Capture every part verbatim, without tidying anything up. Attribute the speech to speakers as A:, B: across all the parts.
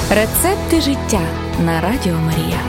A: Рецепти життя на Радіо Марія.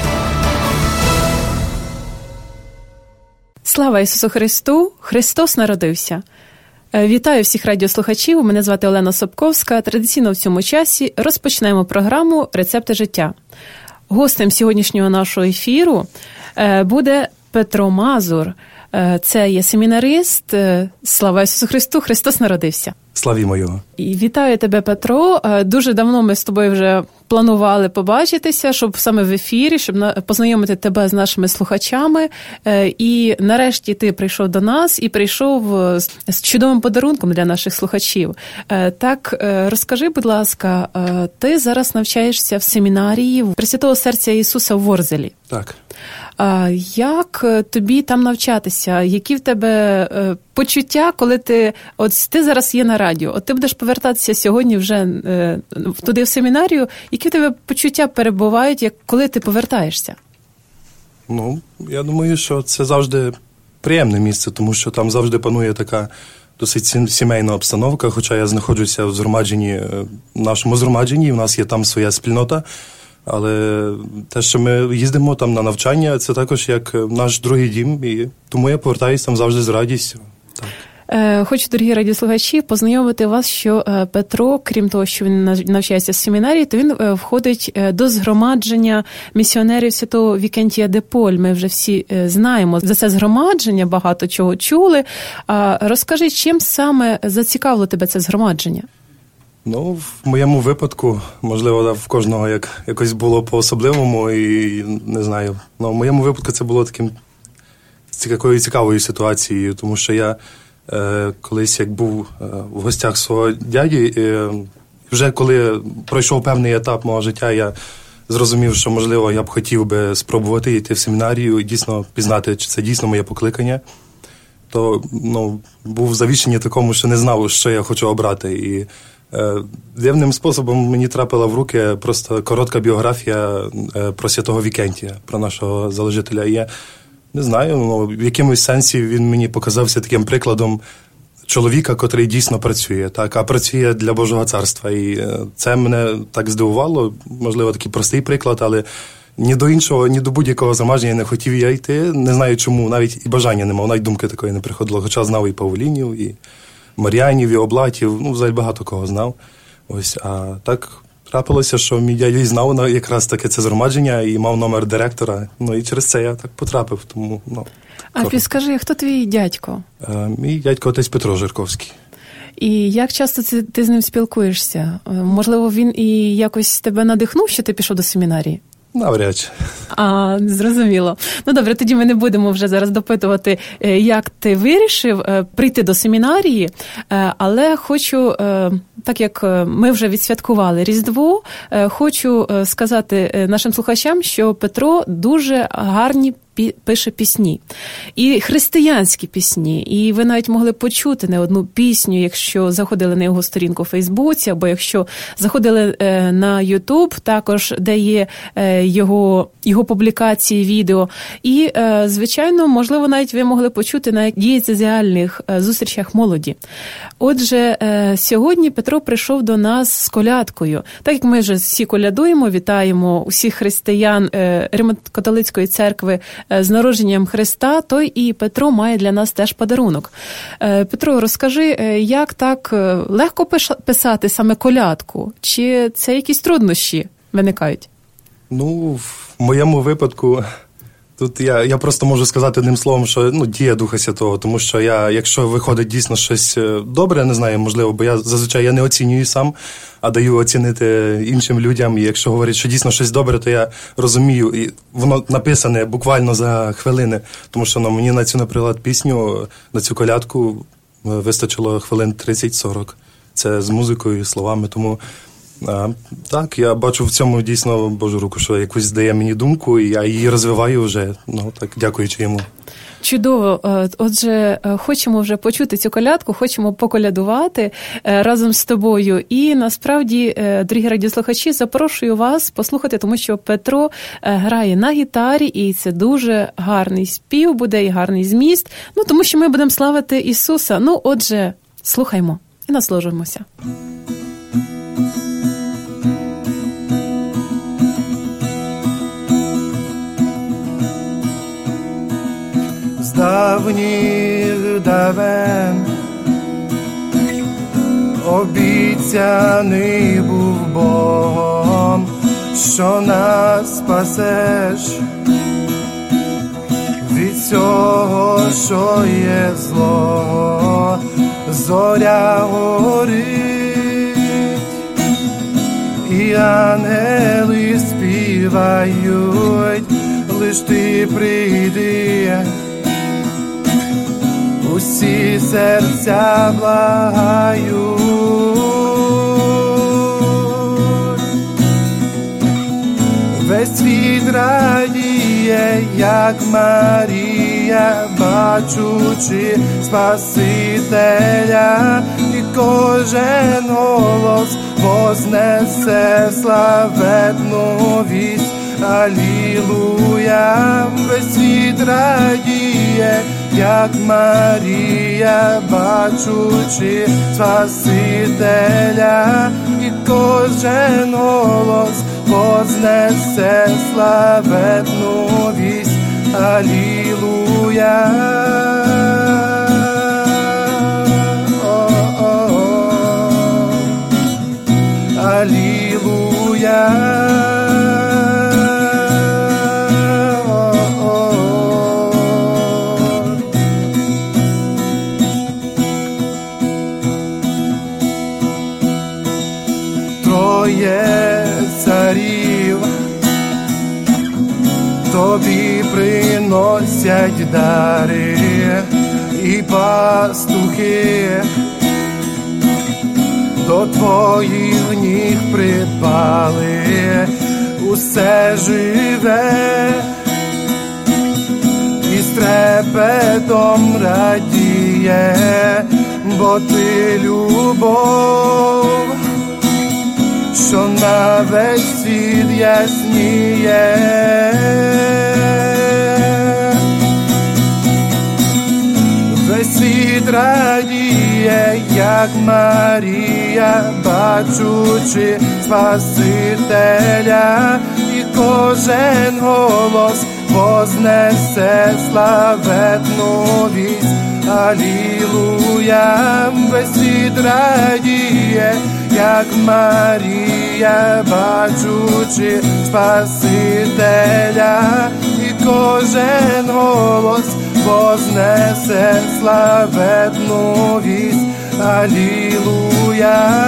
B: Слава Ісусу Христу! Христос народився! Вітаю всіх радіослухачів, мене звати Олена Собковська. Традиційно в цьому часі розпочнемо програму «Рецепти життя». Гостем сьогоднішнього нашого ефіру буде Петро Мазур. Це є семінарист. Слава Ісусу Христу! Христос народився!
C: Славімо Його! І
B: вітаю тебе, Петро. Дуже давно ми з тобою вже планували побачитися, щоб саме в ефірі, щоб познайомити тебе з нашими слухачами. І нарешті ти прийшов до нас і прийшов з чудовим подарунком для наших слухачів. Так, розкажи, будь ласка, ти зараз навчаєшся в семінарії Пресвятого Серця Ісуса в Ворзелі.
C: Так.
B: Як тобі там навчатися? Які в тебе почуття, коли ти, от ти зараз є на радіо, от ти будеш повертатися сьогодні вже туди в семінарію, які в тебе почуття перебувають, як коли ти повертаєшся?
C: Ну, я думаю, що це завжди приємне місце, тому що там завжди панує така досить сімейна обстановка, хоча я знаходжуся в згромадженні, в нашому згромадженні, у нас є там своя спільнота. Але те, що ми їздимо там на навчання, це також як наш другий дім, і тому я повертаюся там завжди з радістю. Так.
B: Хочу, дорогі радіослухачі, познайомити вас, що Петро, крім того, що він навчається в семінарії, то він входить до згромадження місіонерів святого Вікентія де Поль. Ми вже всі знаємо за це згромадження, багато чого чули. Розкажи, чим саме зацікавило тебе це згромадження?
C: Ну, в моєму випадку, можливо, в кожного як, якось було по-особливому, і не знаю. Ну, в моєму випадку це було таким такою цікавою ситуацією, тому що я е, колись як був е, в гостях свого дяді, е, вже коли пройшов певний етап мого життя, я зрозумів, що, можливо, я б хотів би спробувати йти в семінарію і дійсно пізнати, чи це дійсно моє покликання. То, ну, був в завіщенні такому, що не знав, що я хочу обрати. І дивним способом мені трапила в руки просто коротка біографія про святого Вікентія, про нашого залежителя. І я не знаю, ну, в якомусь сенсі він мені показався таким прикладом чоловіка, котрий дійсно працює, так, а працює для Божого царства. І це мене так здивувало, можливо, такий простий приклад, але ні до іншого, ні до будь-якого замаження не хотів я йти. Не знаю чому, навіть і бажання не мав, навіть думки такої не приходило, хоча знав і Павлінів, і Мар'янів, і Облатів, ну, взагалі багато кого знав. Ось, а так трапилося, що мій дядя знав якраз таке це згромадження і мав номер директора, ну, і через це я так потрапив, тому, ну.
B: А підскажи, хто твій дядько?
C: А, мій дядько отець Петро Жирковський.
B: І як часто ти, ти з ним спілкуєшся? Можливо, він і якось тебе надихнув, що ти пішов до семінарії?
C: Навряд чи. А,
B: зрозуміло. Ну, добре, тоді ми не будемо вже зараз допитувати, як ти вирішив прийти до семінарії, але хочу, так як ми вже відсвяткували Різдво, хочу сказати нашим слухачам, що Петро дуже гарні пише пісні. І християнські пісні. І ви навіть могли почути не одну пісню, якщо заходили на його сторінку у Фейсбуці, або якщо заходили на Ютуб, також, де є його, його публікації, відео. І, звичайно, можливо, навіть ви могли почути на дієцезіальних зустрічах молоді. Отже, сьогодні Петро прийшов до нас з колядкою. Так як ми вже всі колядуємо, вітаємо усіх християн Римо-католицької церкви з народженням Христа, то і Петро має для нас теж подарунок. Петро, розкажи, як так легко писати саме колядку? Чи це якісь труднощі виникають?
C: Ну, в моєму випадку тут я, я просто можу сказати одним словом, що, ну, дія Духа Святого, тому що я, якщо виходить дійсно щось добре, не знаю, можливо, бо я зазвичай я не оцінюю сам, а даю оцінити іншим людям, і якщо говорять, що дійсно щось добре, то я розумію, і воно написане буквально за хвилини, тому що, ну, мені на цю, наприклад, пісню, на цю колядку вистачило хвилин тридцять-сорок. Це з музикою і словами, тому А, так, я бачу в цьому дійсно Божу руку, що якусь дає мені думку, і я її розвиваю вже, ну, так, дякуючи йому.
B: Чудово. Отже, хочемо вже почути цю колядку, хочемо поколядувати разом з тобою. І насправді, дорогі радіослухачі, запрошую вас послухати, тому що Петро грає на гітарі, і це дуже гарний спів буде, і гарний зміст. Ну, тому що ми будемо славити Ісуса. Ну, отже, слухаймо і насолоджуємося.
D: давніх давен обіцяний був Богом, що нас спасеш від всього, що є зло. Зоря горить, і ангели співають, лиш ти прийди, усі серця благають. Весь світ радіє, як Марія, бачучи Спасителя, і кожен голос вознесе славетну вість. Алілуя, весь світ радіє, як Марія, бачучи Спасителя, і кожен голос вознесе славетну вість. Алілуя. Алілуя. Троє царів тобі приносять дари, і пастухи до твоїх ніг припали. Усе живе і з трепетом радіє, бо ти любов, що на весь світ ясніє. Весь світ радіє, як Марія, бачучи Спасителя, і кожен голос вознесе славетну вість. Алілуя, весь світ радіє, як Марія, бачучи Спасителя, і кожен голос вознесе славетну вість. Алілуя.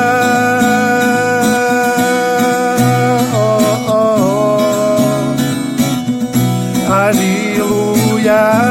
D: Алілуя.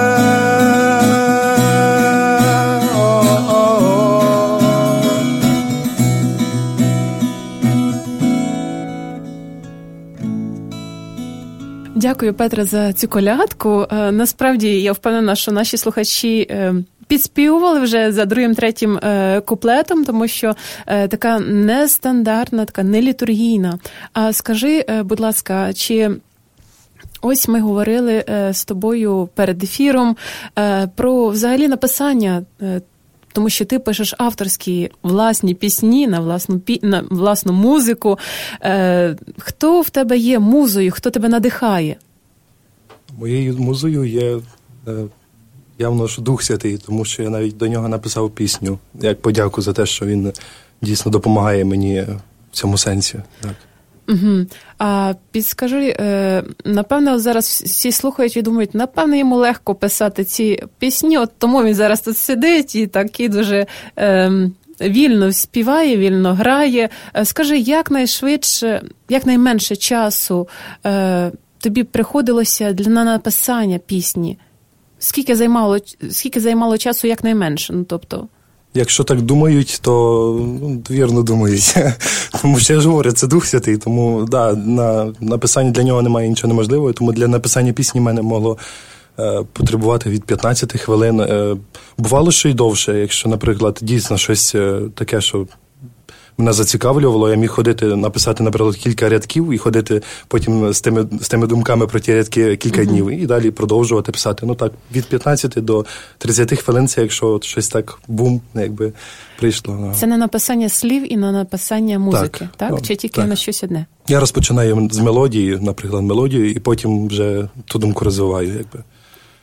B: Дякую, Петре, за цю колядку. Насправді, я впевнена, що наші слухачі підспівували вже за другим-третім куплетом, тому що така нестандартна, така нелітургійна. А скажи, будь ласка, чи ось ми говорили з тобою перед ефіром про взагалі написання, тому що ти пишеш авторські власні пісні на власну, пі... на власну музику. Е, хто в тебе є музою, хто тебе надихає?
C: Моєю музою є е, явно ж Дух Святий, тому що я навіть до нього написав пісню, як подяку за те, що він дійсно допомагає мені в цьому сенсі. Так.
B: Угу. А підскажи, е, напевно, зараз всі слухають і думають, напевно, йому легко писати ці пісні, от тому він зараз тут сидить і такий дуже е, вільно співає, вільно грає. Скажи, як найшвидше, як найменше часу е, тобі приходилося для написання пісні? Скільки займало, скільки займало часу якнайменше? Ну, тобто...
C: Якщо так думають, то ну, вірно думають. Тому що я ж говорю, це Дух Святий, тому да, на написання для нього немає нічого неможливого, тому для написання пісні мене могло е, потребувати від п'ятнадцяти хвилин. Е, бувало, що й довше, якщо, наприклад, дійсно щось е, таке, що мене зацікавлювало, я міг ходити, написати, наприклад, кілька рядків і ходити потім з тими, з тими думками про ті рядки кілька uh-huh. днів і далі продовжувати писати. Ну так, від п'ятнадцяти до тридцяти хвилин це, якщо щось так бум, якби прийшло.
B: Це на написання слів і на написання музики, так? так?
C: Ну,
B: Чи тільки
C: так.
B: на щось одне?
C: Я розпочинаю з мелодії, наприклад, мелодію, і потім вже ту думку розвиваю, якби.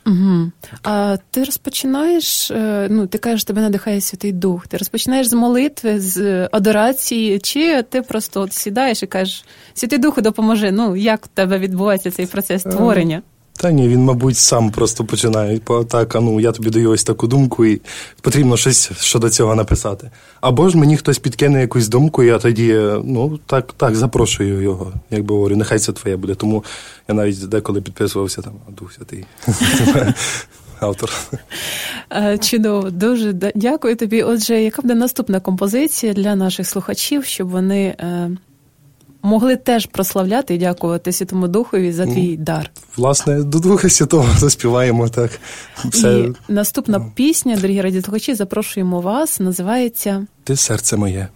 B: Угу. А ти розпочинаєш, ну, ти кажеш, тебе надихає Святий Дух, ти розпочинаєш з молитви, з адорації, чи ти просто от сідаєш і кажеш, Святий Духу, допоможи, ну, як в тебе відбувається цей процес творення?
C: Та ні, він, мабуть, сам просто починає. Так, а ну, я тобі даю ось таку думку, і потрібно щось щодо цього написати. Або ж мені хтось підкине якусь думку, і я тоді, ну, так, так, запрошую його, як би говорю, нехай це твоє буде. Тому я навіть деколи підписувався, там, Дух Святий, автор.
B: Чудово, дуже дякую тобі. Отже, яка буде наступна композиція для наших слухачів, щоб вони могли теж прославляти і дякувати Святому Духові за твій дар?
C: Власне, до Духа Святого заспіваємо, так. Все.
B: І наступна пісня, дорогі радіослухачі, запрошуємо вас, називається
C: «Ти серце моє».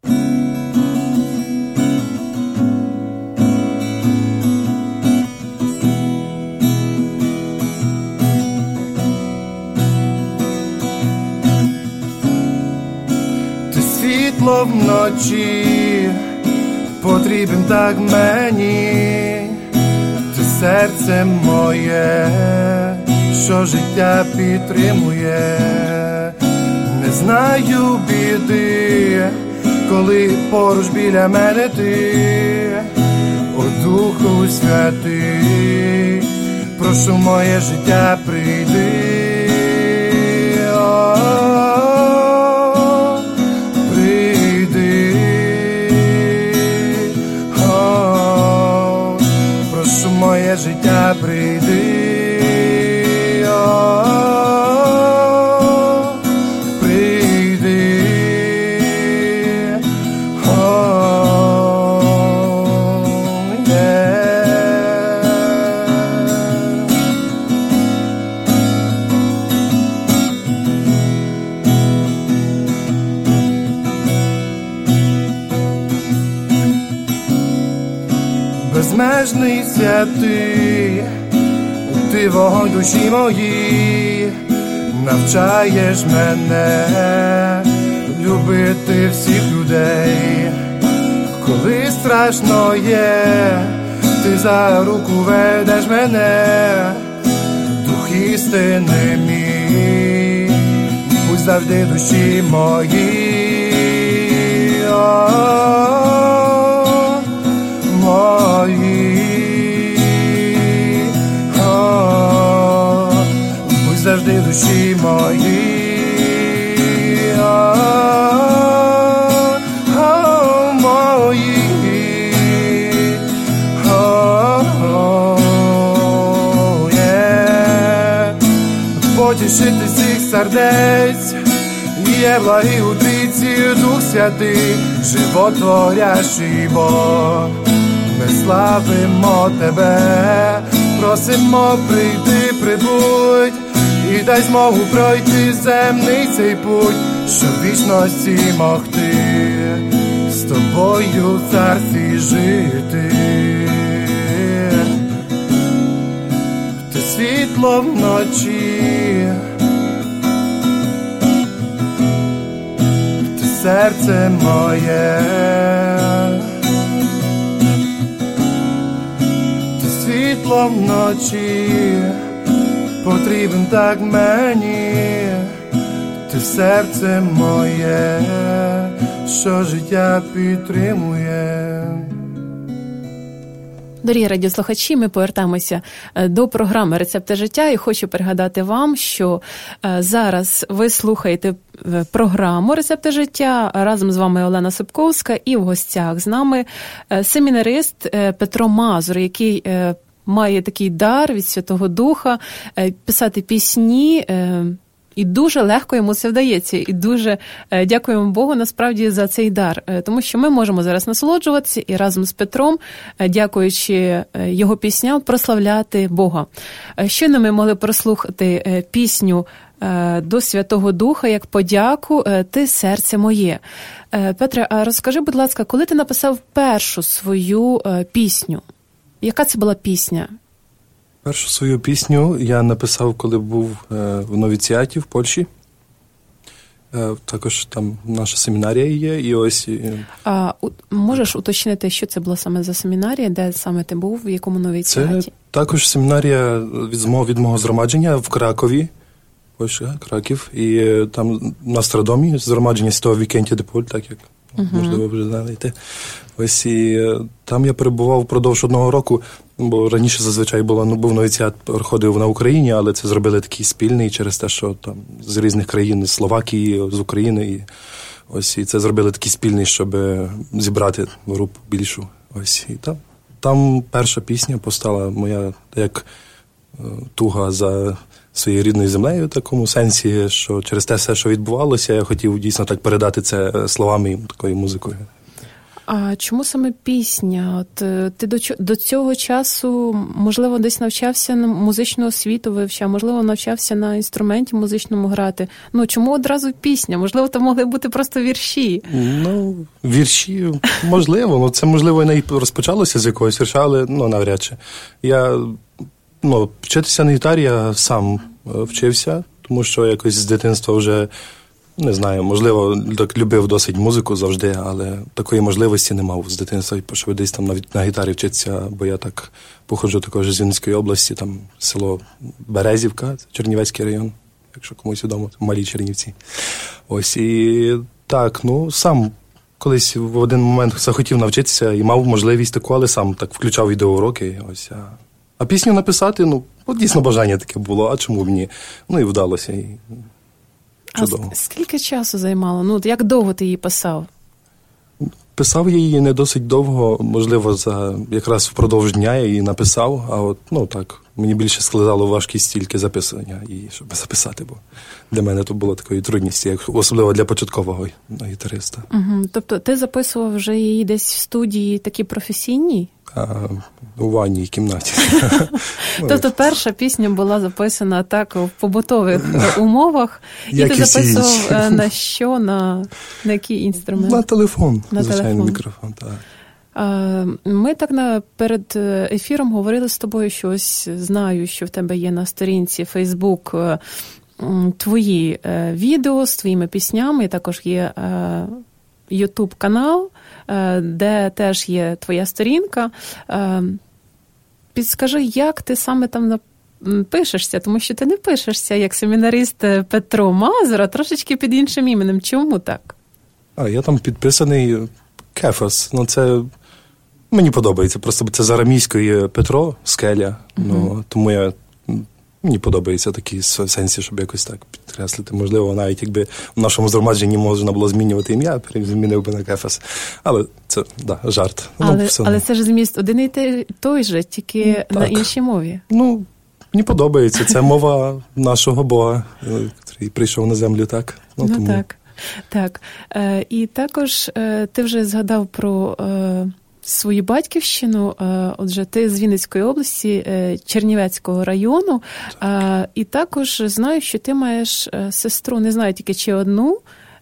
D: Ти світло вночі, потрібен так мені, ти серце моє, що життя підтримує. Не знаю біди, коли поруч біля мене ти, о Духу Святий, прошу моє життя прийди. Моє життя прийди, о, прийди, о, yeah. Безмежний святий, ти вогонь душі моїй, навчаєш мене любити всіх людей. Коли страшно є, ти за руку ведеш мене, Дух істини мій, будь завжди душі моїй, о, мої, о, будь завжди душі мої, о, о, мої, о, о, є. Потішити всіх сердець, є благий у трійці Дух Святий, животворящий Бог. Ми славимо тебе, просимо прийти, прибудь, і дай змогу пройти земний цей путь, щоб вічності могти з тобою в царстві жити. Ти світло вночі, ти серце моє, світло вночі, потрібен так мені, ти серце моє, що життя підтримує.
B: Дорогі радіослухачі, ми повертаємося до програми «Рецепти життя» і хочу пригадати вам, що зараз ви слухаєте програму «Рецепти життя». Разом з вами Олена Собковська і в гостях з нами семінарист Петро Мазур, який має такий дар від Святого Духа писати пісні, і дуже легко йому це вдається. І дуже дякуємо Богу насправді за цей дар, тому що ми можемо зараз насолоджуватися і разом з Петром, дякуючи його пісням, прославляти Бога. Щойно ми могли прослухати пісню до Святого Духа як подяку «Ти серце моє». Петре, а розкажи, будь ласка, коли ти написав першу свою пісню? Яка це була пісня?
C: Першу свою пісню я написав, коли був в новіціаті в Польщі. Також там наша семінарія є, і ось...
B: А можеш уточнити, що це була саме за семінарія, де саме ти був, в якому новіціаті?
C: Це також семінарія від мого, від мого згромадження в Кракові, Польща, Краків, і там на Страдомі згромадження Святого Вікентія де Поль, так як, uh-huh. можливо, ви вже знаєте. Ось, і там я перебував впродовж одного року, бо раніше зазвичай було, ну, був новіціат, проходив на Україні, але це зробили такий спільний через те, що там з різних країн, з Словакії, з України, і ось, і це зробили такий спільний, щоб зібрати групу більшу. Ось, і там, там перша пісня постала моя, як туга за своєю рідною землею, в такому сенсі, що через те все, що відбувалося, я хотів дійсно так передати це словами, такою музикою.
B: А чому саме пісня? От ти до, до цього часу, можливо, десь навчався на музичну освіту вивчав, можливо, навчався на інструменті музичному грати. Ну, чому одразу пісня? Можливо, там могли бути просто вірші.
C: Ну, вірші, можливо. Ну, це, можливо, і не розпочалося з якогось вірша, але, ну, навряд чи. Я, ну, вчитися на гітарі я сам вчився, тому що якось з дитинства вже, не знаю, можливо, так любив досить музику завжди, але такої можливості не мав з дитинства, щоб десь там навіть на гітарі вчитися, бо я так походжу також з Вінницької області, там село Березівка, це Чернівецький район, якщо комусь відомо, малі Чернівці. Ось, і так, ну, сам колись в один момент захотів навчитися і мав можливість таку, але сам так включав відеоуроки, ось, а, а пісню написати, ну, от дійсно бажання таке було, а чому б ні? Ну, і вдалося, і чудово.
B: А скільки часу займало? Ну, як довго ти її писав?
C: Писав я її не досить довго, можливо, за якраз впродовж дня я її написав, а от, ну так, мені більше складало важкість тільки записування її, щоб записати, бо для мене то було такої трудності, як, особливо для початкового гітариста.
B: Угу. Тобто ти записував вже її десь в студії такі професійні?
C: А, у ванній кімнаті.
B: Тобто перша пісня була записана так в побутових умовах, і ти записував на що, на, на який інструмент?
C: На телефон,
B: на
C: звичайно,
B: телефон.
C: Мікрофон, так.
B: Ми так на, перед ефіром говорили з тобою, що ось знаю, що в тебе є на сторінці Facebook твої відео з твоїми піснями, і також є YouTube-канал, де теж є твоя сторінка. Підскажи, як ти саме там пишешся? Тому що ти не пишешся як семінарист Петро Мазур, а трошечки під іншим іменем. Чому так?
C: А, я там підписаний Кефас. Ну, це мені подобається. Просто це з арамійської Петро, скеля. Uh-huh. Ну, тому я... Мені подобається такі сенсі, щоб якось так підкреслити. Можливо, навіть якби в нашому згромадженні можна було змінювати ім'я, змінив би на Кефас. Але це, да, жарт.
B: Але,
C: ну, все,
B: але це ж зміст один і той же, тільки так. На іншій мові.
C: Ну, мені подобається. Це мова нашого Бога, який прийшов на землю, так?
B: Ну, ну тому... так. Так. Е, і також е, ти вже згадав про... Е, свою батьківщину, отже, ти з Вінницької області, Чернівецького району, так. І також знаю, що ти маєш сестру, не знаю тільки чи одну.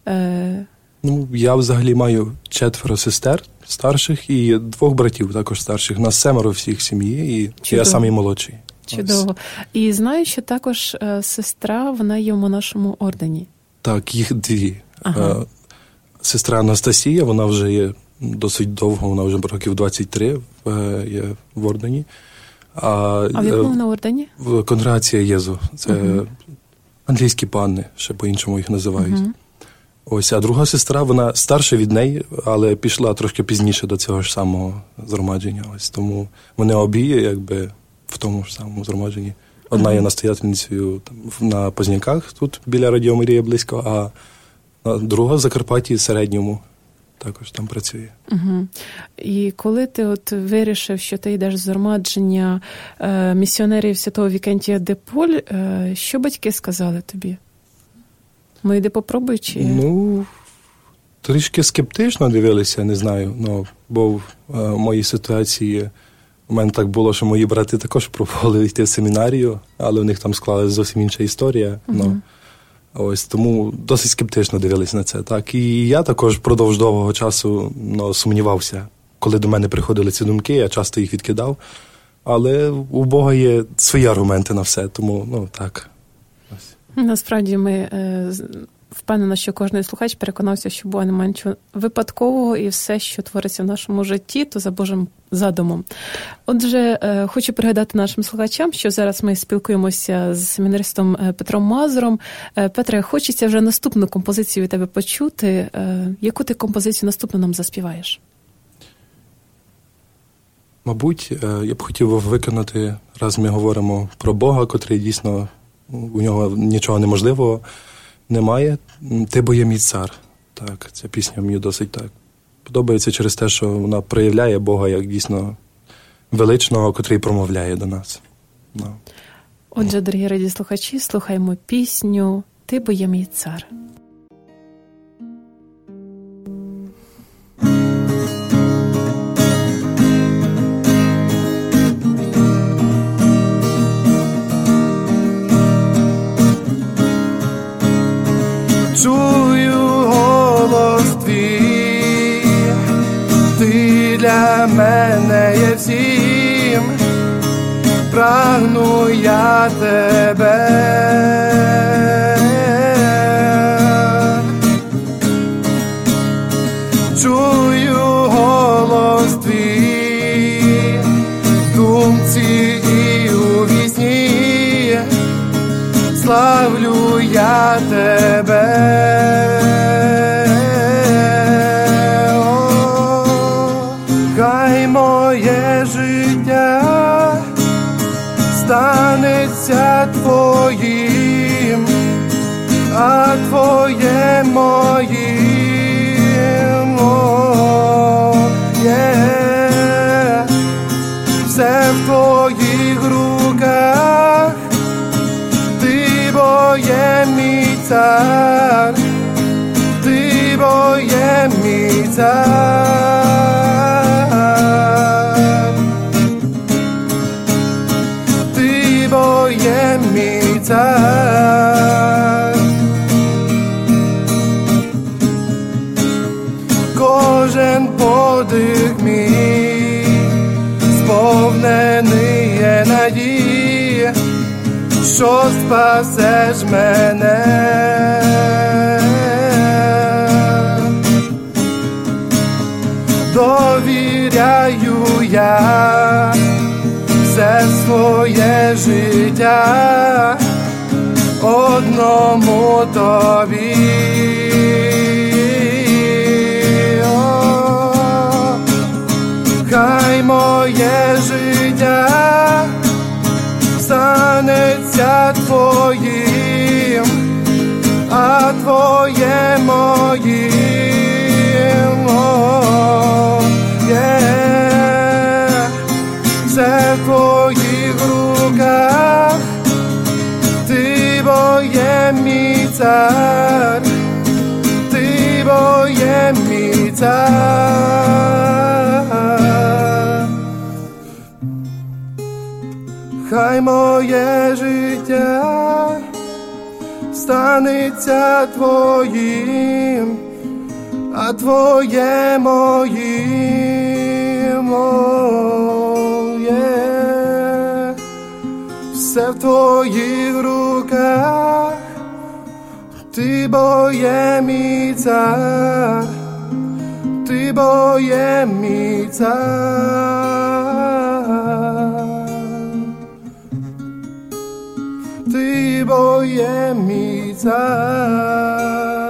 C: Ну, я взагалі маю четверо сестер старших і двох братів також старших. Нас семеро всіх в сім'ї, і Чудово. Я самий молодший.
B: Чудово. Ось. І знаю, що також сестра, вона є в монашому ордені.
C: Так, їх дві. Ага. Сестра Анастасія, вона вже є досить довго, вона вже років двадцять три є в ордені. А,
B: а в якому на ордені?
C: В Конгрегація Єзу. Це uh-huh. англійські панни, ще по-іншому їх називають. Uh-huh. Ось, а друга сестра, вона старша від неї, але пішла трошки пізніше до цього ж самого згромадження. Ось, тому вони обі, якби, в тому ж самому згромадженні. Одна uh-huh. є настоятельницею там, на Позняках, тут біля Радіо Марія близько, а друга в Закарпатті середньому. Також там працює.
B: Угу. І коли ти от вирішив, що ти йдеш з згромадження е, місіонерів Святого Вікентія де Поль, е, що батьки сказали тобі? Ну, йди попробуй, чи...
C: Ну, трішки скептично дивилися, не знаю. Ну, бо в е, моїй ситуації у мене так було, що мої брати також пробували йти в семінарію, але у них там склалася зовсім інша історія. Угу. Ну, ось, тому досить скептично дивилися на це. Так. І я також впродовж довгого часу ну, сумнівався. Коли до мене приходили ці думки, я часто їх відкидав. Але у Бога є свої аргументи на все, тому, ну, так. Ось.
B: Насправді ми е, впевнена, що кожен слухач переконався, що Бога немає нічого випадкового, і все, що твориться в нашому житті, то за Божим задумом. Отже, хочу пригадати нашим слухачам, що зараз ми спілкуємося з семінаристом Петром Мазуром. Петре, хочеться вже наступну композицію від тебе почути. Яку ти композицію наступну нам заспіваєш?
C: Мабуть, я б хотів виконати, раз ми говоримо про Бога, котрий дійсно, у нього нічого неможливого немає. «Ти бо є мій цар». Так, ця пісня мені досить так подобається через те, що вона проявляє Бога як дійсно величного, котрий промовляє до нас. No.
B: Отже, дорогі радіослухачі, слухаємо пісню «Ти бо є мій цар».
D: Чую голос твій, ти для мене є всім, прагну я тебе. Чую голос твій, в думці і у вісні, славлю я тебе. Хай моє життя станеться твоїм, а твоє моїм. О, є. Все в твоїх руках, ти бо є мій цар, ти бо є мій цар, ти бо є мій цар. Кожен подих мій сповнений є надії, що спасеш мене. Довіряю я все своє життя одному тобі. О, хай моє життя станеться твоїм, а твоє моїм. О, є. Все в твоїх руках, ти бо є мій цар, ти бо є мій цар. Хай моє життя станеться твоїм, а твоє моїм. О, є. Все в твоїх руках, ти бо є мій цар, ти бо є мій цар, ти бо є мій цар.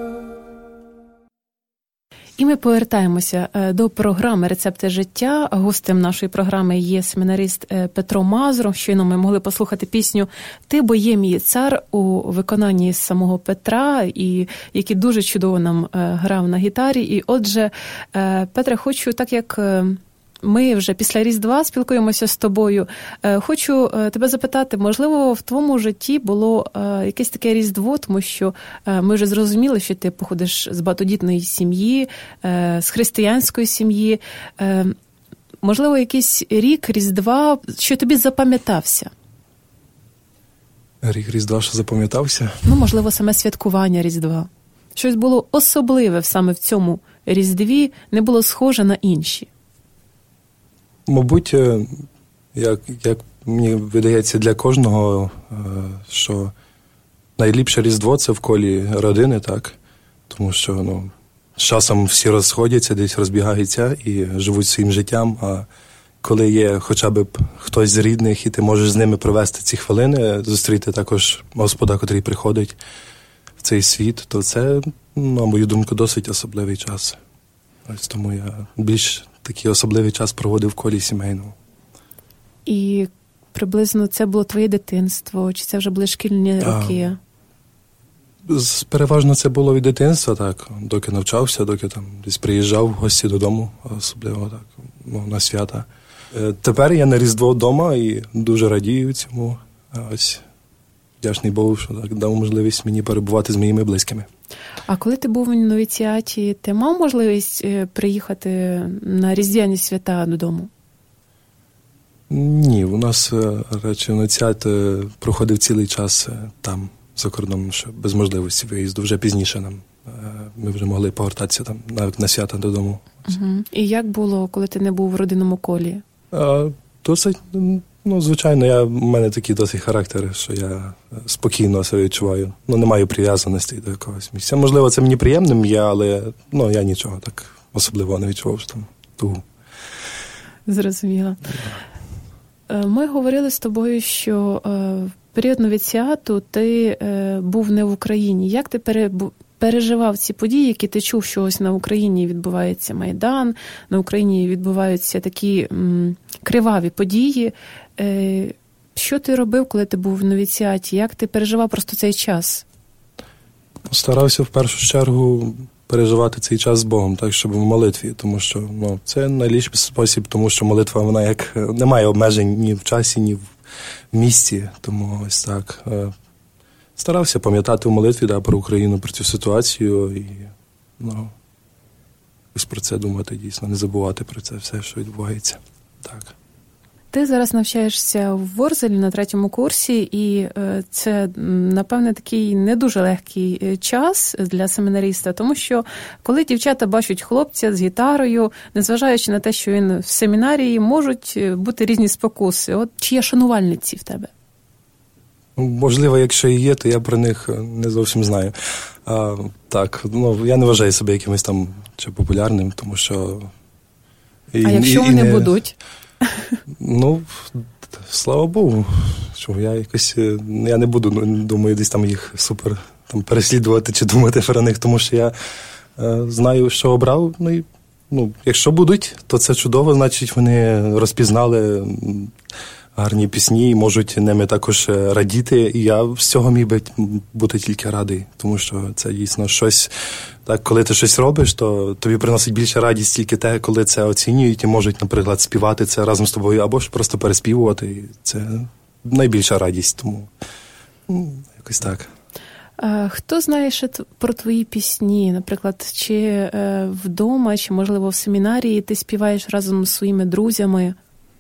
B: І ми повертаємося до програми «Рецепти життя». Гостем нашої програми є семінарист Петро Мазур. Щойно ми могли послухати пісню «Ти бо є мій цар» у виконанні самого Петра, і який дуже чудово нам грав на гітарі. І отже, Петре, хочу, так як ми вже після Різдва спілкуємося з тобою, хочу тебе запитати, можливо, в твоєму житті було якесь таке Різдво, тому що ми вже зрозуміли, що ти походиш з багатодітної сім'ї, з християнської сім'ї. Можливо, якийсь рік Різдва, що тобі запам'ятався?
C: Рік Різдва, що запам'ятався?
B: Ну, можливо, саме святкування Різдва. Щось було особливе саме в цьому Різдві, не було схоже на інші.
C: Мабуть, як, як мені видається для кожного, що найліпше Різдво – це в колі родини, так? Тому що, ну, з часом всі розходяться, десь розбігаються і живуть своїм життям, а коли є хоча б хтось з рідних, і ти можеш з ними провести ці хвилини, зустріти також Господа, котрий приходить в цей світ, то це, на мою думку, досить особливий час. Ось тому я більш такий особливий час проводив в колі сімейному.
B: І приблизно це було твоє дитинство, чи це вже були шкільні роки?
C: А, переважно це було від дитинства, так, доки навчався, доки там десь приїжджав в гості додому, особливо так, ну, на свята. Тепер я на Різдво вдома і дуже радію цьому. Ось вдячний Богу, що так дав можливість мені перебувати з моїми близькими.
B: А коли ти був у новіціаті, ти мав можливість приїхати на різдвяні свята додому?
C: Ні, у нас, речі, новіціат проходив цілий час там, за кордоном, що без можливості виїзду. Вже пізніше нам ми вже могли повертатися там навіть на свята додому.
B: Угу. І як було, коли ти не був в родинному колі?
C: А, досить, ну, звичайно, я, в мене такий досить характер, що я спокійно себе відчуваю. Ну, не маю прив'язаності до якогось місця. Можливо, це мені приємним є, але, ну, я нічого так особливо не відчував, що там тугу.
B: Зрозуміло. Ми говорили з тобою, що в період новіціату ти був не в Україні. Як ти переживав ці події, які ти чув, що ось на Україні відбувається Майдан, на Україні відбуваються такі м, криваві події? Що ти робив, коли ти був в новіціаті? Як ти переживав просто цей час?
C: Старався в першу чергу переживати цей час з Богом, так, щоб в молитві, тому що, ну, це найліпший спосіб, тому що молитва, вона як не має обмежень ні в часі, ні в місці, тому ось так. Старався пам'ятати в молитві, да, про Україну, про цю ситуацію і, ну, ось про це думати дійсно, не забувати про це все, що відбувається. Так.
B: Ти зараз навчаєшся в Ворзелі на третьому курсі, і це, напевне, такий не дуже легкий час для семінаріста, тому що коли дівчата бачать хлопця з гітарою, незважаючи на те, що він в семінарії, можуть бути різні спокуси. От чи є шанувальниці в тебе?
C: Можливо, якщо і є, то я про них не зовсім знаю. А, так, ну, я не вважаю себе якимось там чи популярним, тому що... І,
B: а якщо
C: і,
B: вони
C: і не...
B: будуть?
C: Ну, слава Богу, що я якось, я не буду, думаю, десь там їх супер там переслідувати чи думати про них, тому що я е, знаю, що обрав, ну і, ну, якщо будуть, то це чудово, значить вони розпізнали гарні пісні і можуть ними також радіти, і я з цього міг би бути тільки радий, тому що це дійсно щось, так, коли ти щось робиш, то тобі приносить більше радість тільки те, коли це оцінюють і можуть, наприклад, співати це разом з тобою, або ж просто переспівувати, і це найбільша радість, тому ну, якось так.
B: А хто знає ще про твої пісні? Наприклад, чи е, вдома, чи, можливо, в семінарії ти співаєш разом з своїми друзями?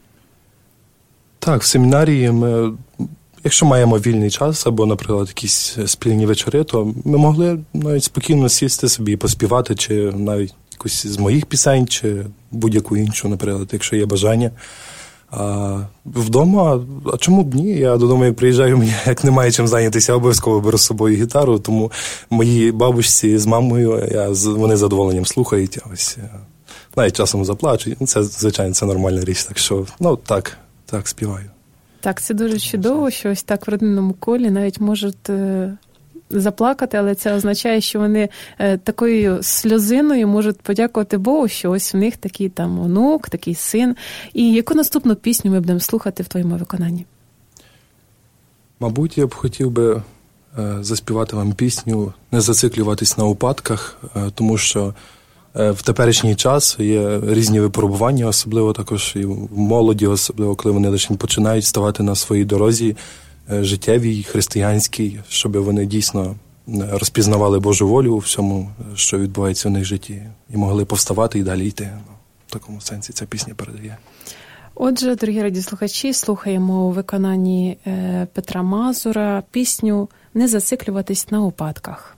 C: Так, в семінарії ми, якщо маємо вільний час або, наприклад, якісь спільні вечори, то ми могли навіть спокійно сісти собі і поспівати, чи навіть якусь з моїх пісень, чи будь-яку іншу, наприклад, якщо є бажання. А вдома, а чому б ні? Я додому, як приїжджаю, мені як немає чим зайнятися, я обов'язково беру з собою гітару, тому моїй бабусі з мамою, я, вони з задоволенням слухають, ось, навіть часом заплачуть. Це, звичайно, це нормальна річ, так що, ну, так. Так, співаю.
B: Так, це дуже чудово, що ось так в родинному колі навіть можуть е, заплакати, але це означає, що вони е, такою сльозиною можуть подякувати Богу, що ось в них такий там онук, такий син. І яку наступну пісню ми будемо слухати в твоєму виконанні?
C: Мабуть, я б хотів би е, заспівати вам пісню «Не зациклюватись на упадках», е, тому що в теперішній час є різні випробування, особливо також і в молоді, особливо коли вони лише починають ставати на своїй дорозі життєвій, християнській, щоб вони дійсно розпізнавали Божу волю у всьому, що відбувається в них в житті, і могли повставати і далі йти. В такому сенсі ця пісня передає.
B: Отже, дорогі радіослухачі, слухаємо у виконанні Петра Мазура пісню «Не зациклюватись на упадках».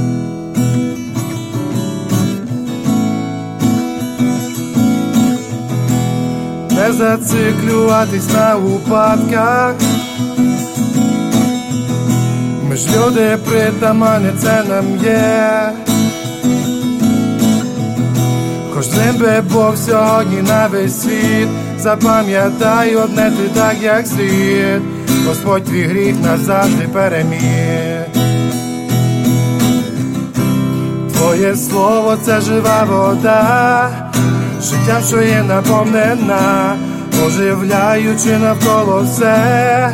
D: Не зациклюватись на упадках, Ми ж люди притаманні, це нам є. Кожним би був сьогодні на весь світ. Запам'ятай одне ти так, як слід. Господь твій гріх назавжди переміг. Твоє слово – це жива вода, життям, що є наповнена, оживляючи навколо все.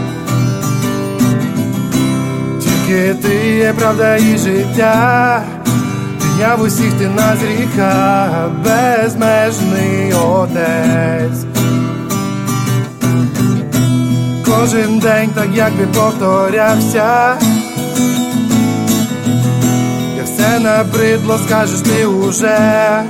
D: Тільки ти є правда і життя, підняв усіх ти на з гріха, безмежний Отець. Кожен день так якби повторявся, як все набридло, скажеш ти уже.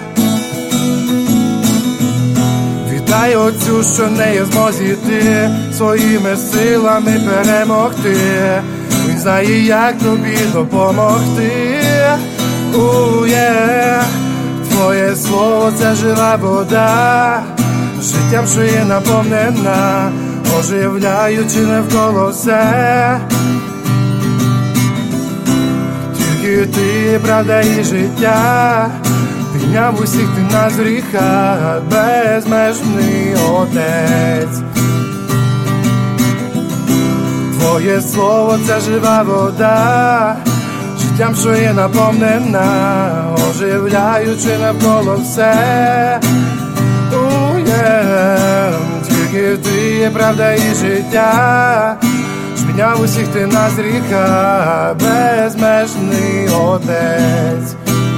D: Віддай Отцю, що не є змозі ти своїми силами перемогти. Він знає, як тобі допомогти. У, є. Твоє слово – це жива вода, життям, що є наповнена, оживляючи навколо все. Тільки ти, правда і життя, підняв усіх ти нас з гріха, безмежний Отець. Твоє слово – це жива вода, життям, що є наповнена, оживляючи навколо все. У, є. Тільки ти є правда і життя, підняв усіх ти нас з гріха, безмежний Отець.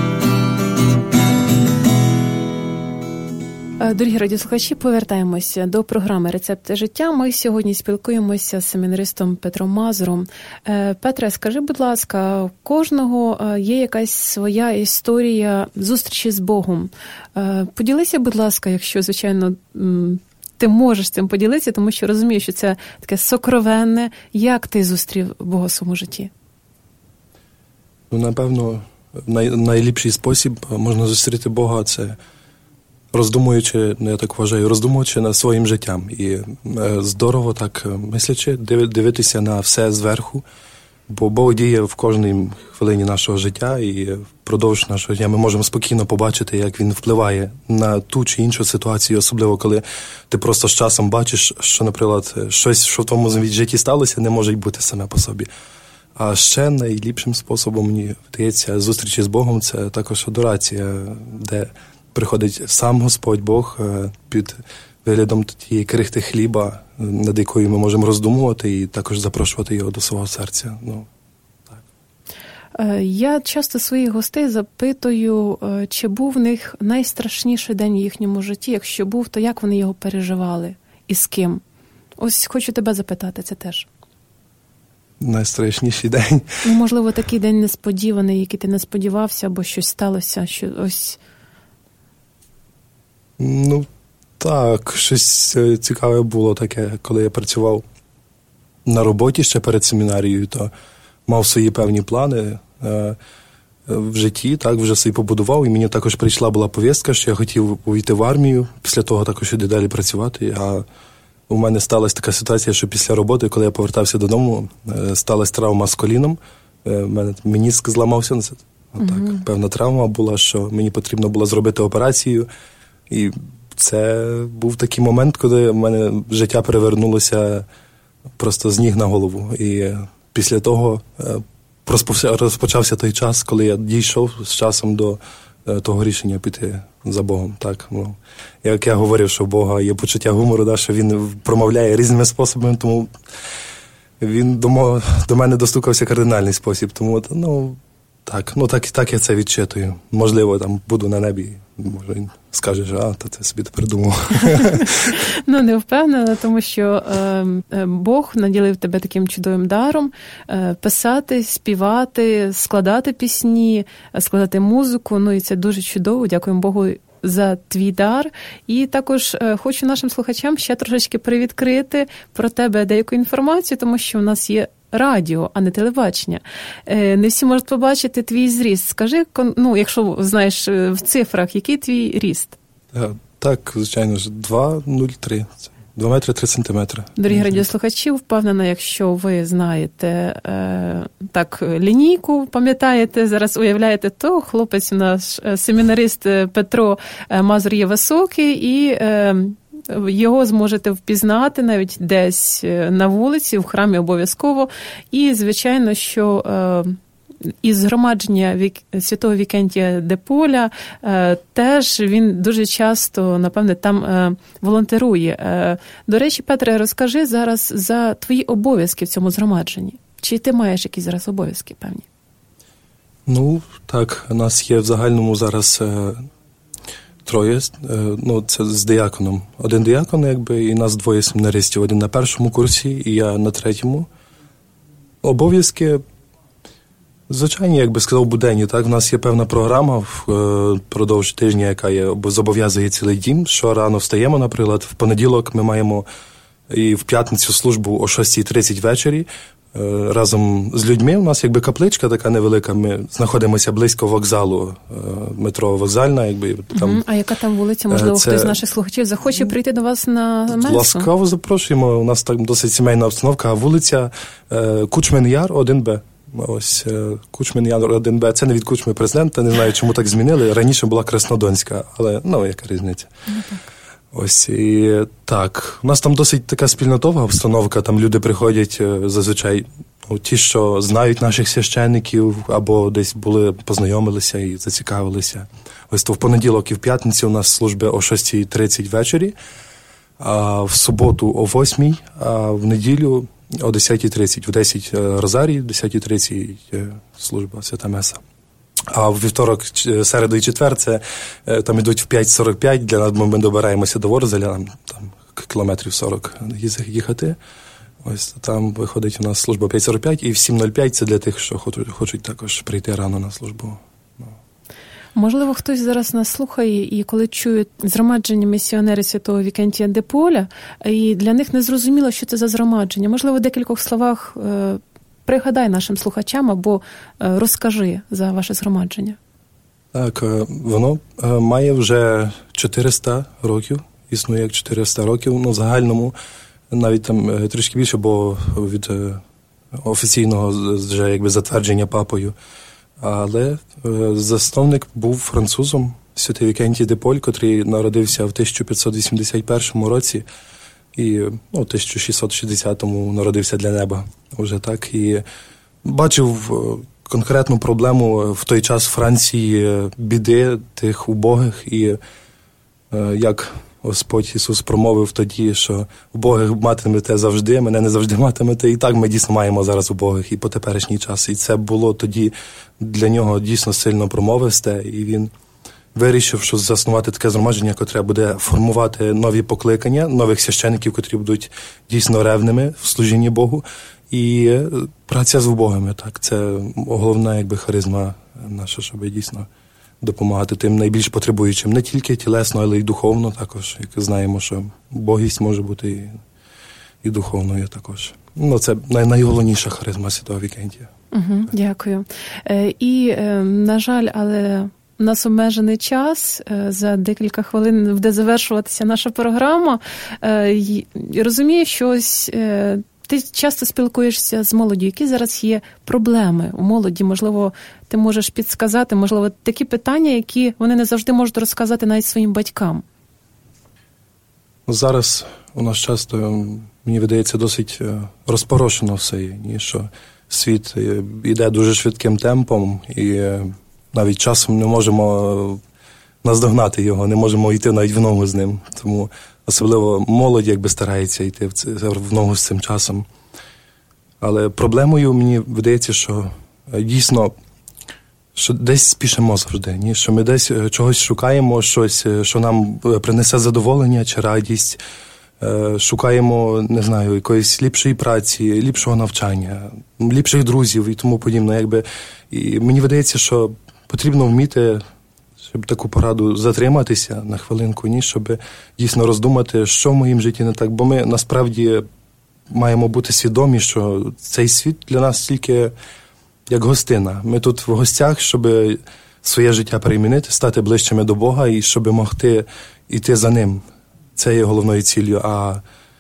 B: Дорогі радіослухачі, повертаємося до програми «Рецепти життя». Ми сьогодні спілкуємося з семінаристом Петром Мазуром. Петре, скажи, будь ласка, у кожного є якась своя історія зустрічі з Богом. Поділися, будь ласка, якщо, звичайно, ти можеш цим поділитися, тому що розумію, що це таке сокровенне. Як ти зустрів Бога в своєму житті?
C: Ну, напевно, най- найліпший спосіб можна зустріти Бога – це роздумуючи, я так вважаю, роздумуючи над своїм життям. І е, здорово так мислячи, дивитися на все зверху, бо Бог діє в кожній хвилині нашого життя, і впродовж нашого життя ми можемо спокійно побачити, як Він впливає на ту чи іншу ситуацію, особливо коли ти просто з часом бачиш, що, наприклад, щось, що в твоєму житті сталося, не може бути саме по собі. А ще найліпшим способом, мені здається, зустрічі з Богом – це також адорація, де приходить сам Господь Бог під виглядом тієї крихти хліба, над якою ми можемо роздумувати, і також запрошувати його до свого серця. Ну, так.
B: Я часто своїх гостей запитую, чи був в них найстрашніший день в їхньому житті. Якщо був, то як вони його переживали і з ким? Ось хочу тебе запитати це теж.
C: Найстрашніший день?
B: Ну, можливо, такий день несподіваний, який ти не сподівався, або щось сталося, що ось...
C: Ну, так, щось цікаве було таке, коли я працював на роботі ще перед семінарією, то мав свої певні плани е, в житті, так, вже собі побудував, і мені також прийшла була повістка, що я хотів увійти в армію, після того також іти далі працювати, а у мене сталася така ситуація, що після роботи, коли я повертався додому, е, сталася травма з коліном, е, мене меніск зламався, mm-hmm. так, певна травма була, що мені потрібно було зробити операцію. І це був такий момент, коли в мене життя перевернулося просто з ніг на голову. І після того розпочався той час, коли я дійшов з часом до того рішення піти за Богом. Так, ну, як я говорив, що у Бога є почуття гумору, да, що Він промовляє різними способами, тому Він до, до мене достукався кардинальний спосіб. Тому, ну, так, ну так, так я це відчитую. Можливо, там буду на небі, може він скаже, що а, та це собі тепер думав.
B: Ну, не впевнена, тому що е, Бог наділив тебе таким чудовим даром е, писати, співати, складати пісні, складати музику. Ну, і це дуже чудово. Дякуємо Богу за твій дар. І також е, хочу нашим слухачам ще трошечки привідкрити про тебе деяку інформацію, тому що у нас є радіо, а не телебачення. Не всі можуть побачити твій зріст. Скажи, ну, якщо знаєш в цифрах, який твій ріст?
C: Так, звичайно ж, два нуль три. два метри три сантиметри.
B: Дорогі радіослухачі, впевнена, якщо ви знаєте е, так лінійку, пам'ятаєте, зараз уявляєте, то хлопець наш семінарист Петро Мазур є високий, і е, його зможете впізнати навіть десь на вулиці, в храмі обов'язково. І, звичайно, що е, із згромадження Вік... Святого Вікентія де Поля е, теж він дуже часто, напевне, там е, волонтерує. Е, до речі, Петре, розкажи зараз за твої обов'язки в цьому згромадженні. Чи ти маєш якісь зараз обов'язки певні?
C: Ну, так, у нас є в загальному зараз е, троє, е, ну, це з дияконом. Один диякон, якби, і нас двоє семінаристів. Один на першому курсі, і я на третьому. Обов'язки звичайно, як би сказав, буденні. Так, в нас є певна програма впродовж тижня, яка є, зобов'язує цілий дім. Що рано встаємо, наприклад, в понеділок ми маємо і в п'ятницю службу о шостій тридцять ввечері. Разом з людьми у нас якби капличка така невелика, ми знаходимося близько вокзалу, метро Вокзальна. Якби, там,
B: угу. А яка там вулиця? Можливо, це... хтось з наших слухачів захоче прийти до вас на месу?
C: Ласкаво запрошуємо, у нас так досить сімейна обстановка, а вулиця Кучмин Яр, один Б. Ось Кучмин Яр, один Б. Це не від Кучми президента, не знаю, чому так змінили. Раніше була Краснодонська, але, ну, яка різниця. Ну, так. Ось, і так. У нас там досить така спільнотова обстановка, там люди приходять зазвичай, ну, ті, що знають наших священників, або десь були, познайомилися і зацікавилися. Ось то в понеділок і в п'ятницю у нас служби о шостій тридцять ввечері, а в суботу о восьмій, а в неділю о десятій тридцять. В десять розарій, в десятій тридцять служба Свята Меса. А в вівторок, середу і четвер це там ідуть в п'ять сорок п'ять, для нас ми добираємося до Ворзеля, нам там кілометрів сорок їхати. Ось там виходить у нас служба п'ять сорок п'ять, і в сім нуль п'ять це для тих, що хочуть, хочуть також прийти рано на службу.
B: Можливо, хтось зараз нас слухає, і коли чують згромадження місіонерів Святого Вікентія де Поля, і для них не зрозуміло, що це за згромадження. Можливо, в декількох словах е, пригадай нашим слухачам або е, розкажи за ваше згромадження.
C: Так, е, воно е, має вже чотириста років, існує як чотириста років, ну, в загальному навіть там е, трішки більше, бо від е, офіційного вже якби затвердження папою. Але е, засновник був французом, Святий Вікентій де Поль, котрий народився в тисяча п'ятсот вісімдесят першому році і ну, тисяча шістсот шістдесятому народився для неба. Уже так. І бачив конкретну проблему в той час Франції, біди тих убогих, і е, як Господь Ісус промовив тоді, що убогих матимете завжди, мене не завжди матимете. І так ми дійсно маємо зараз убогих і по теперішній час. І це було тоді для нього дійсно сильно промовисте. І він вирішив, що заснувати таке згромадження, яке буде формувати нові покликання, нових священиків, котрі будуть дійсно ревними в служінні Богу. І праця з убогими, так, це головна якби харизма наша, щоб дійсно допомагати тим найбільш потребуючим, не тільки тілесно, але й духовно також. Як знаємо, що убогість може бути і, і духовною також. Ну, це най- найголовніша харизма Святого Вікентія.
B: Угу, дякую. Е, і, е, на жаль, але у нас обмежений час, е, за декілька хвилин буде завершуватися наша програма. Е, і, розумію, що ось е, ти часто спілкуєшся з молоддю. Які зараз є проблеми у молоді? Можливо, ти можеш підсказати, можливо, такі питання, які вони не завжди можуть розказати навіть своїм батькам.
C: Зараз у нас часто, мені видається, досить розпорошено все, і що світ йде дуже швидким темпом, і навіть часом не можемо наздогнати його, не можемо йти навіть в ногу з ним. Тому особливо молодь якби старається йти в ногу з цим часом. Але проблемою мені видається, що дійсно, що десь спішимо завжди, ні? Що ми десь чогось шукаємо, щось, що нам принесе задоволення чи радість, шукаємо, не знаю, якоїсь ліпшої праці, ліпшого навчання, ліпших друзів і тому подібне. Якби. І мені видається, що потрібно вміти, щоб таку пораду затриматися на хвилинку, ні, щоб дійсно роздумати, що в моїм житті не так. Бо ми насправді маємо бути свідомі, що цей світ для нас тільки як гостина. Ми тут в гостях, щоб своє життя перемінити, стати ближчими до Бога і щоб могти йти за Ним. Це є головною ціллю. А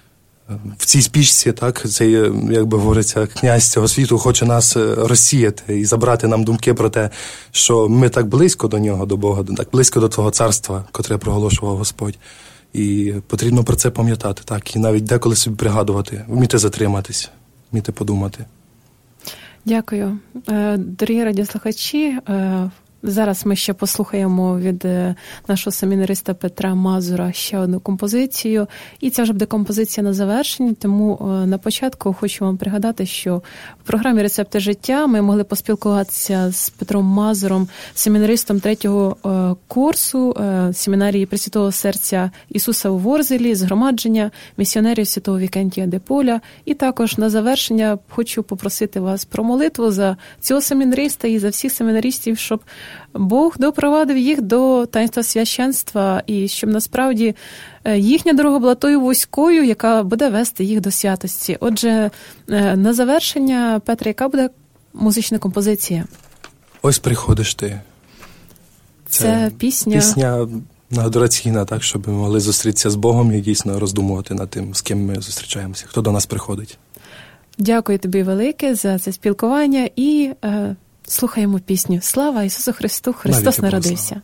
C: в цій спічці, так, цей, як би говориться, князь цього світу хоче нас розсіяти і забрати нам думки про те, що ми так близько до нього, до Бога, так близько до того царства, котре проголошував Господь. І потрібно про це пам'ятати, так, і навіть деколи собі пригадувати, вміти затриматись, вміти подумати.
B: Дякую. Дорогі радіослухачі, зараз ми ще послухаємо від нашого семінариста Петра Мазура ще одну композицію. І це вже буде композиція на завершенні, тому на початку хочу вам пригадати, що в програмі «Рецепти життя» ми могли поспілкуватися з Петром Мазуром, семінаристом третього курсу семінарії Пресвятого Серця Ісуса у Ворзелі, згромадження місіонерів Святого Вікентія де Поля. І також на завершення хочу попросити вас про молитву за цього семінариста і за всіх семінаристів, щоб Бог допровадив їх до таїнства священства і щоб насправді їхня дорога була тою вузькою, яка буде вести їх до святості. Отже, на завершення, Петре, яка буде музична композиція?
C: Ось приходиш ти.
B: Це, Це пісня...
C: Пісня адораційна, так, щоб ми могли зустрітися з Богом і дійсно роздумувати над тим, з ким ми зустрічаємося, хто до нас приходить.
B: Дякую тобі велике за це спілкування і... Е... Слухаємо пісню «Слава Ісусу Христу! Христос народився!»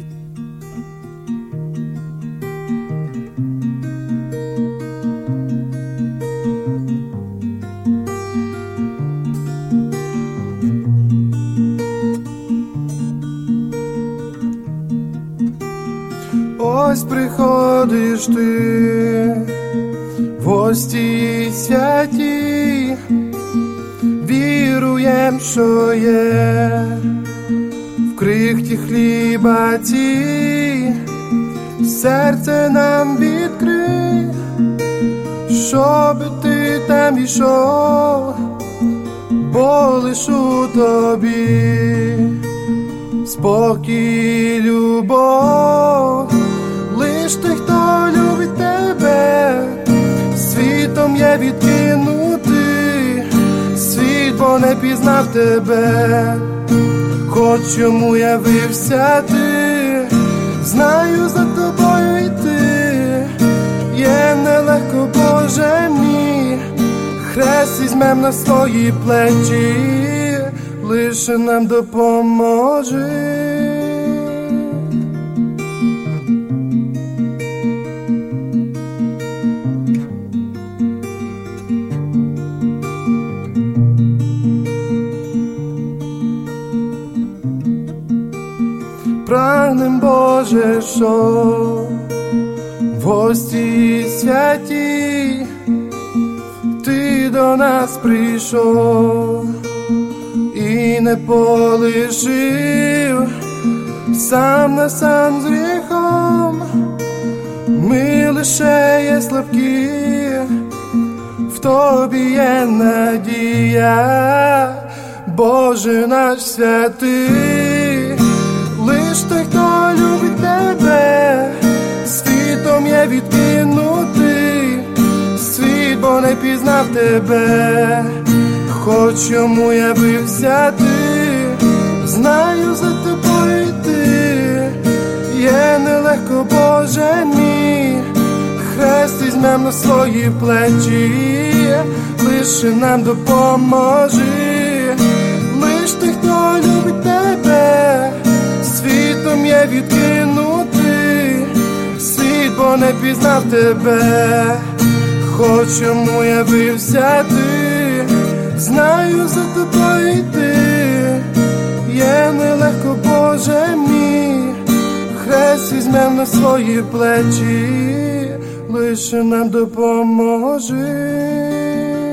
D: Ось приходиш ти в гості святі, віруєм, що є в крихті хліба ці, серце нам відкрий, щоб ти там ішов, бо лиш у тобі спокій, любов, лиш той, хто любить тебе, світом є відкинутий, світ, бо не пізнав тебе, хоч йому явився ти, знаю, за тобою йти, є нелегко, Боже мій, хрест візьмем на свої плечі, лише нам допоможи. Прагнем, Боже, що в гості святі ти до нас прийшов і не полишив сам на сам з гріхом. Ми лише є слабкі, в тобі є надія, Боже наш святий. Лиш той, хто любить тебе, світом є відкинутий, світ, бо не пізнав тебе, хоч йому явився ти, знаю, за тобою йти, є нелегко, Боже мій, хрест візьмем на свої плечі, лише нам допоможи. Лиш той, хто любить тебе, світом є відкинутий, світ, бо не пізнав тебе, хоч йому явився ти, знаю, за тобою йти, є нелегко, Боже мій, хрест візьмем на свої плечі, лише нам допоможи.